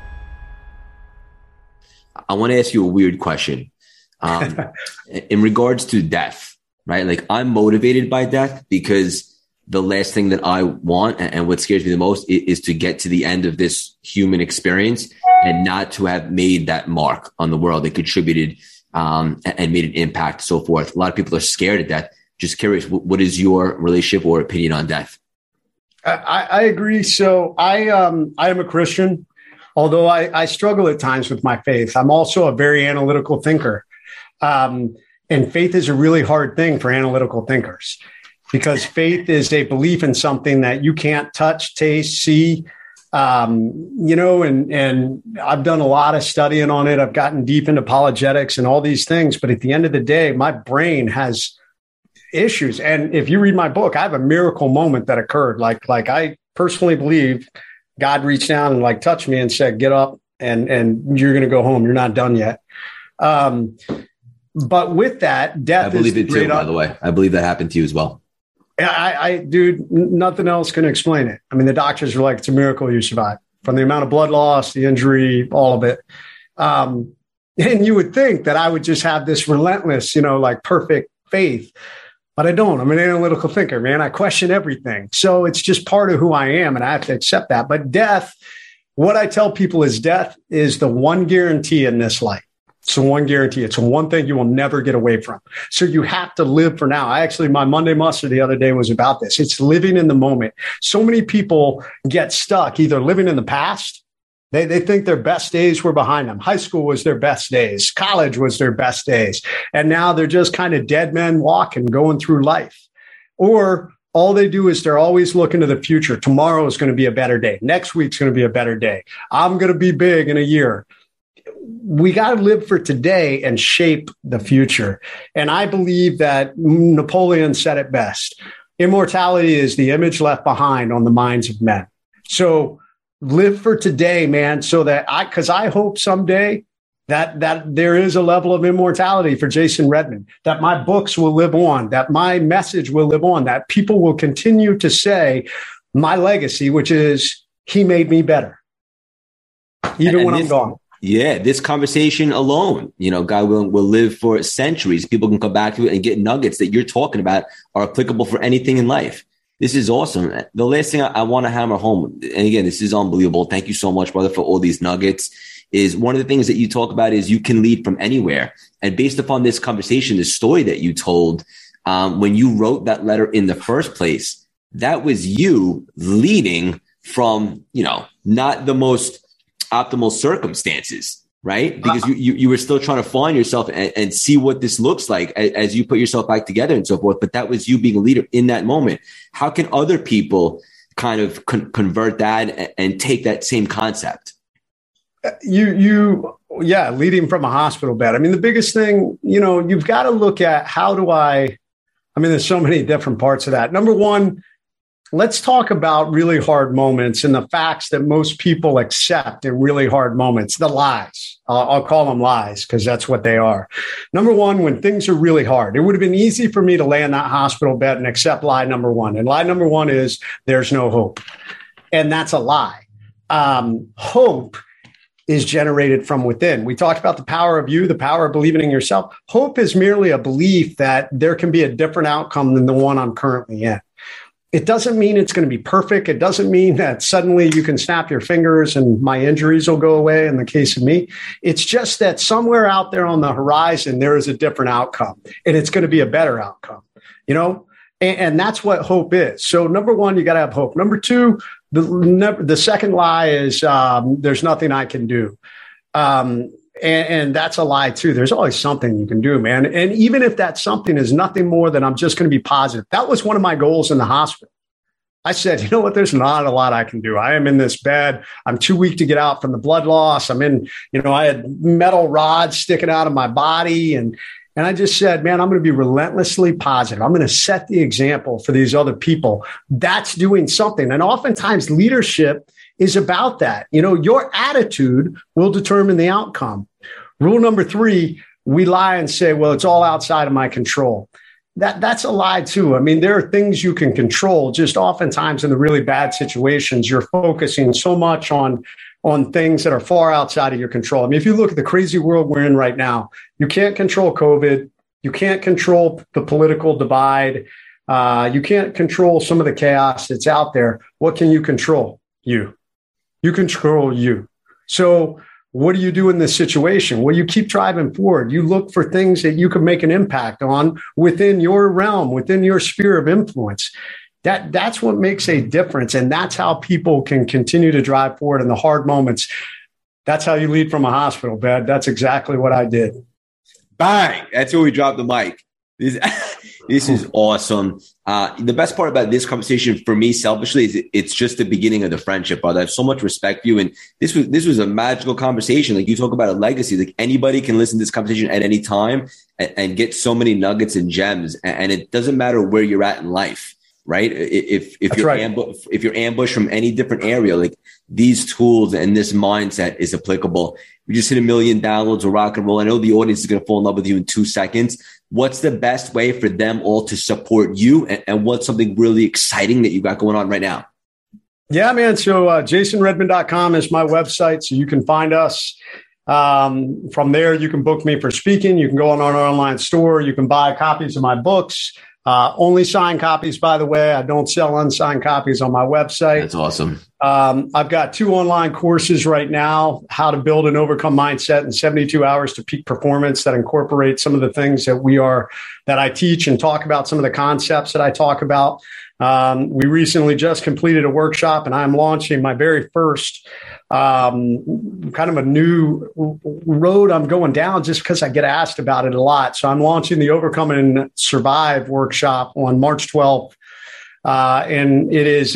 I want to ask you a weird question. In regards to death, right? Like, I'm motivated by death because the last thing that I want and what scares me the most is to get to the end of this human experience and not to have made that mark on the world that contributed and made an impact, so forth. A lot of people are scared of death. Just curious, what is your relationship or opinion on death? I agree. So I am a Christian, although I struggle at times with my faith. I'm also a very analytical thinker. And faith is a really hard thing for analytical thinkers, because faith is a belief in something that you can't touch, taste, see, and I've done a lot of studying on it. I've gotten deep into apologetics and all these things. But at the end of the day, my brain has issues. And if you read my book, I have a miracle moment that occurred. Like I personally believe God reached down and touched me and said, get up and you're going to go home. You're not done yet. But with that, death, I believe it too, by the way. I believe that happened to you as well. Dude, nothing else can explain it. I mean, the doctors are like, it's a miracle you survived, from the amount of blood loss, the injury, all of it. And you would think that I would just have this relentless, perfect faith, but I don't. I'm an analytical thinker, man. I question everything. So it's just part of who I am, and I have to accept that. But death, what I tell people is death is the one guarantee in this life. It's the one guarantee. It's the one thing you will never get away from. So you have to live for now. My Monday Muster the other day was about this. It's living in the moment. So many people get stuck either living in the past They think their best days were behind them. High school was their best days. College was their best days. And now they're just kind of dead men walking, going through life. Or all they do is they're always looking to the future. Tomorrow is going to be a better day. Next week's going to be a better day. I'm going to be big in a year. We got to live for today and shape the future. And I believe that Napoleon said it best. Immortality is the image left behind on the minds of men. So live for today, man, so that because I hope someday that there is a level of immortality for Jason Redman, that my books will live on, that my message will live on, that people will continue to say my legacy, which is he made me better, even when I'm gone. Yeah, this conversation alone, God willing, will live for centuries. People can come back to it and get nuggets that you're talking about are applicable for anything in life. This is awesome. The last thing I want to hammer home, and again, this is unbelievable. Thank you so much, brother, for all these nuggets. Is one of the things that you talk about is you can lead from anywhere. And based upon this conversation, the story that you told, when you wrote that letter in the first place, that was you leading from, not the most optimal circumstances. Right? Because you were still trying to find yourself and see what this looks like as you put yourself back together and so forth. But that was you being a leader in that moment. How can other people kind of convert that and take that same concept? Leading from a hospital bed. I mean, the biggest thing, you've got to look at there's so many different parts of that. Number one, let's talk about really hard moments and the facts that most people accept in really hard moments, the lies. I'll call them lies because that's what they are. Number one, when things are really hard, it would have been easy for me to lay in that hospital bed and accept lie number one. And lie number one is there's no hope. And that's a lie. Hope is generated from within. We talked about the power of you, the power of believing in yourself. Hope is merely a belief that there can be a different outcome than the one I'm currently in. It doesn't mean it's going to be perfect. It doesn't mean that suddenly you can snap your fingers and my injuries will go away in the case of me. It's just that somewhere out there on the horizon, there is a different outcome and it's going to be a better outcome, and that's what hope is. So number one, you got to have hope. Number two, the second lie is there's nothing I can do. And that's a lie too. There's always something you can do, man. And even if that something is nothing more than I'm just going to be positive. That was one of my goals in the hospital. I said, you know what? There's not a lot I can do. I am in this bed. I'm too weak to get out from the blood loss. I'm in, I had metal rods sticking out of my body. And I just said, man, I'm going to be relentlessly positive. I'm going to set the example for these other people. That's doing something. And oftentimes leadership is about that. Your attitude will determine the outcome. Rule number 3, we lie and say, well, it's all outside of my control. That's a lie too. I mean, there are things you can control. Just oftentimes in the really bad situations, you're focusing so much on things that are far outside of your control. I mean, if you look at the crazy world we're in right now, you can't control COVID. You can't control the political divide. You can't control some of the chaos that's out there. What can you control? You control you. So what do you do in this situation? Well, you keep driving forward. You look for things that you can make an impact on within your realm, within your sphere of influence. That's what makes a difference. And that's how people can continue to drive forward in the hard moments. That's how you lead from a hospital bed. That's exactly what I did. Bang. That's where we dropped the mic. This is awesome. The best part about this conversation for me selfishly is it's just the beginning of the friendship, brother. I have so much respect for you. And this was a magical conversation. Like you talk about a legacy, like anybody can listen to this conversation at any time and get so many nuggets and gems. And it doesn't matter where you're at in life, right? If you're ambushed from any different area, like these tools and this mindset is applicable. We just hit 1 million downloads of rock and roll. I know the audience is going to fall in love with you in 2 seconds. What's the best way for them all to support you? And what's something really exciting that you got going on right now? Yeah, man. So jasonredman.com is my website. So you can find us. From there, you can book me for speaking. You can go on our online store. You can buy copies of my books. Only signed copies, by the way. I don't sell unsigned copies on my website. That's awesome. I've got 2 online courses right now, how to build and overcome mindset in 72 hours to peak performance, that incorporate some of the things that I teach and talk about, some of the concepts that I talk about. We recently just completed a workshop, and I'm launching my very first kind of a new road I'm going down just because I get asked about it a lot. So I'm launching the Overcome and Survive workshop on March 12th. And it is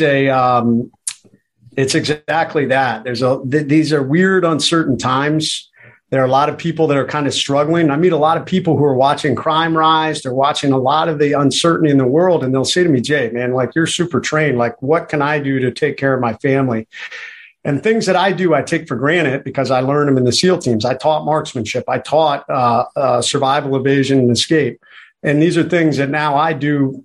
it's exactly that. These are weird, uncertain times. There are a lot of people that are kind of struggling. I meet a lot of people who are watching crime rise. They're watching a lot of the uncertainty in the world. And they'll say to me, Jay, man, like, you're super trained. Like, what can I do to take care of my family? And things that I do, I take for granted because I learned them in the SEAL teams. I taught marksmanship. I taught survival, evasion, and escape. And these are things that now I do.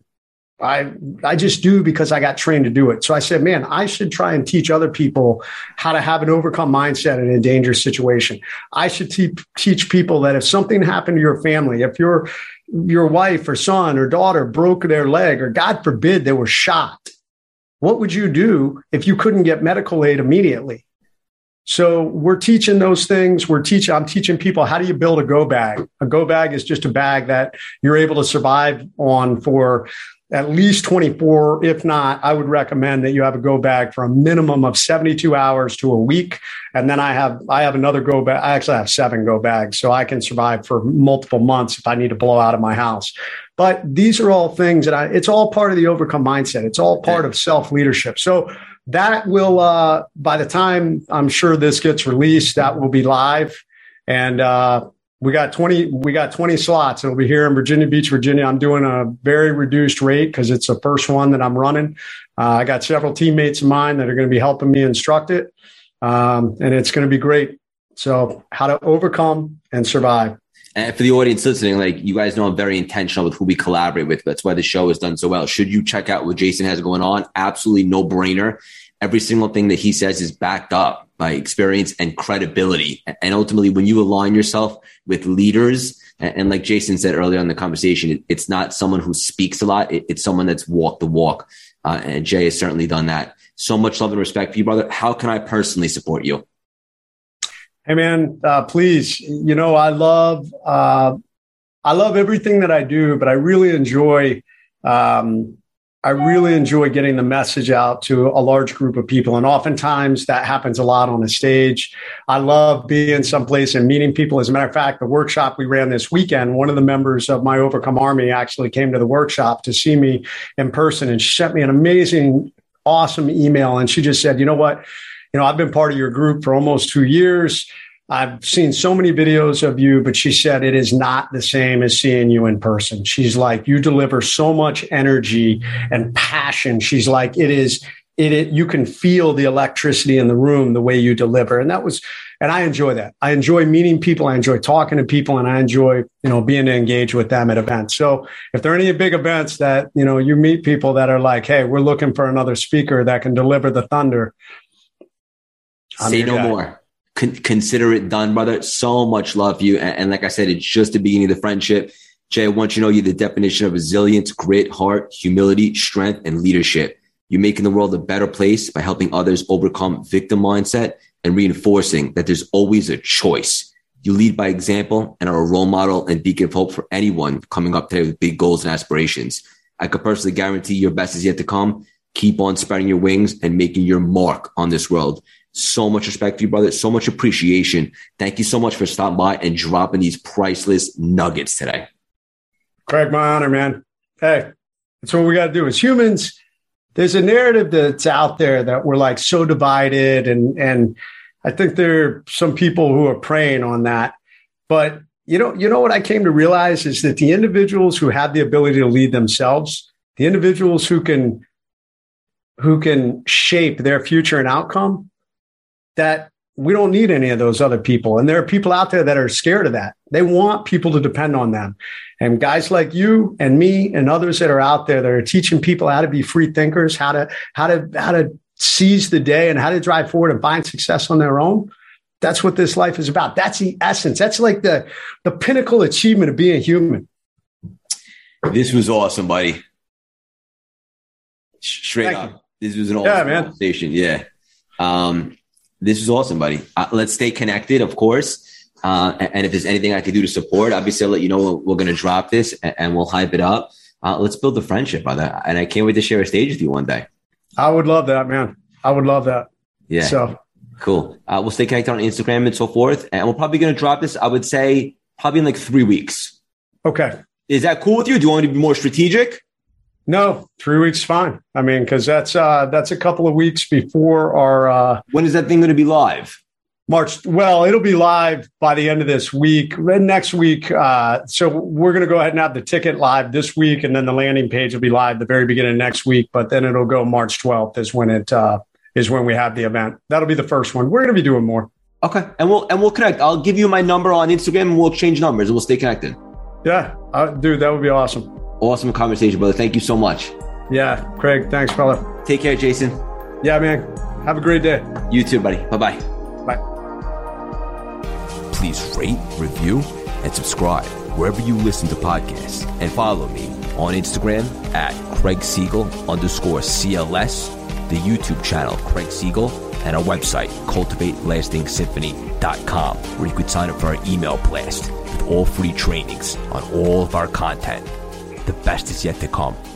I just do because I got trained to do it. So I said, man, I should try and teach other people how to have an overcome mindset in a dangerous situation. I should teach people that if something happened to your family, if your wife or son or daughter broke their leg, or God forbid they were shot, what would you do if you couldn't get medical aid immediately? So we're teaching those things. I'm teaching people, how do you build a go bag? A go bag is just a bag that you're able to survive on for at least 24. If not, I would recommend that you have a go bag for a minimum of 72 hours to a week. And then I have another go bag. I actually have 7 go bags, so I can survive for multiple months if I need to blow out of my house. But these are all things that it's all part of the Overcome mindset. It's all part of self-leadership. So that will, by the time I'm sure this gets released, that will be live. And, we got 20 slots. It'll be here in Virginia Beach, Virginia. I'm doing a very reduced rate because it's the first one that I'm running. I got several teammates of mine that are going to be helping me instruct it. And it's going to be great. So how to overcome and survive. And for the audience listening, like, you guys know I'm very intentional with who we collaborate with. That's why the show is done so well. Should you check out what Jason has going on, absolutely no brainer. Every single thing that he says is backed up by experience and credibility. And ultimately, when you align yourself with leaders, and like Jason said earlier in the conversation, it's not someone who speaks a lot. It's someone that's walked the walk. And Jay has certainly done that. So much love and respect for you, brother. How can I personally support you? Hey, man, please. You know, I love everything that I do, but I really enjoy getting the message out to a large group of people. And oftentimes that happens a lot on a stage. I love being someplace and meeting people. As a matter of fact, the workshop we ran this weekend, one of the members of my Overcome Army actually came to the workshop to see me in person. And she sent me an amazing, awesome email. And she just said, you know what? You know, I've been part of your group for almost 2 years. I've seen so many videos of you, but she said it is not the same as seeing you in person. She's like, you deliver so much energy and passion. She's like, you can feel the electricity in the room, the way you deliver. And I enjoy that. I enjoy meeting people. I enjoy talking to people, and I enjoy, being engaged with them at events. So if there are any big events that, you meet people that are like, hey, we're looking for another speaker that can deliver the thunder. Say no more. Consider it done, brother. So much love for you. And like I said, it's just the beginning of the friendship. Jay, I want you to know you're the definition of resilience, grit, heart, humility, strength, and leadership. You're making the world a better place by helping others overcome victim mindset and reinforcing that there's always a choice. You lead by example and are a role model and beacon of hope for anyone coming up today with big goals and aspirations. I could personally guarantee your best is yet to come. Keep on spreading your wings and making your mark on this world. So much respect for you, brother. So much appreciation. Thank you so much for stopping by and dropping these priceless nuggets today. Craig, my honor, man. Hey, that's what we got to do. As humans, there's a narrative that's out there that we're like so divided. And I think there are some people who are preying on that. But you know what I came to realize is that the individuals who have the ability to lead themselves, the individuals who can shape their future and outcome, that we don't need any of those other people. And there are people out there that are scared of that. They want people to depend on them. And guys like you and me and others that are out there that are teaching people how to be free thinkers, how to seize the day and how to drive forward and find success on their own. That's what this life is about. That's the essence. That's like the pinnacle achievement of being human. This was awesome, buddy. Straight up. This was an awesome conversation. Yeah. This is awesome, buddy. Let's stay connected, of course. And if there's anything I can do to support, obviously I'll let you know we're going to drop this and we'll hype it up. let's build a friendship, brother. And I can't wait to share a stage with you one day. I would love that, man. I would love that. Yeah. So cool. We'll stay connected on Instagram and so forth. And we're probably going to drop this, I would say, probably in like 3 weeks. Okay. Is that cool with you? Do you want me to be more strategic? No, 3 weeks fine. I mean, because that's a couple of weeks before our. When is that thing going to be live? March. Well, it'll be live by the end of this week. Next week. So we're going to go ahead and have the ticket live this week, and then the landing page will be live the very beginning of next week. But then it'll go March 12th is when we have the event. That'll be the first one. We're going to be doing more. Okay, and we'll connect. I'll give you my number on Instagram, and we'll exchange numbers, and we'll stay connected. Yeah, dude, that would be awesome. Awesome conversation, brother. Thank you so much. Yeah, Craig. Thanks, fella. Take care, Jason. Yeah, man. Have a great day. You too, buddy. Bye-bye. Bye. Please rate, review, and subscribe wherever you listen to podcasts. And follow me on Instagram at CraigSiegel_CLS, the YouTube channel Craig Siegel, and our website, cultivatelastingsymphony.com, where you could sign up for our email blast with all free trainings on all of our content. The best is yet to come.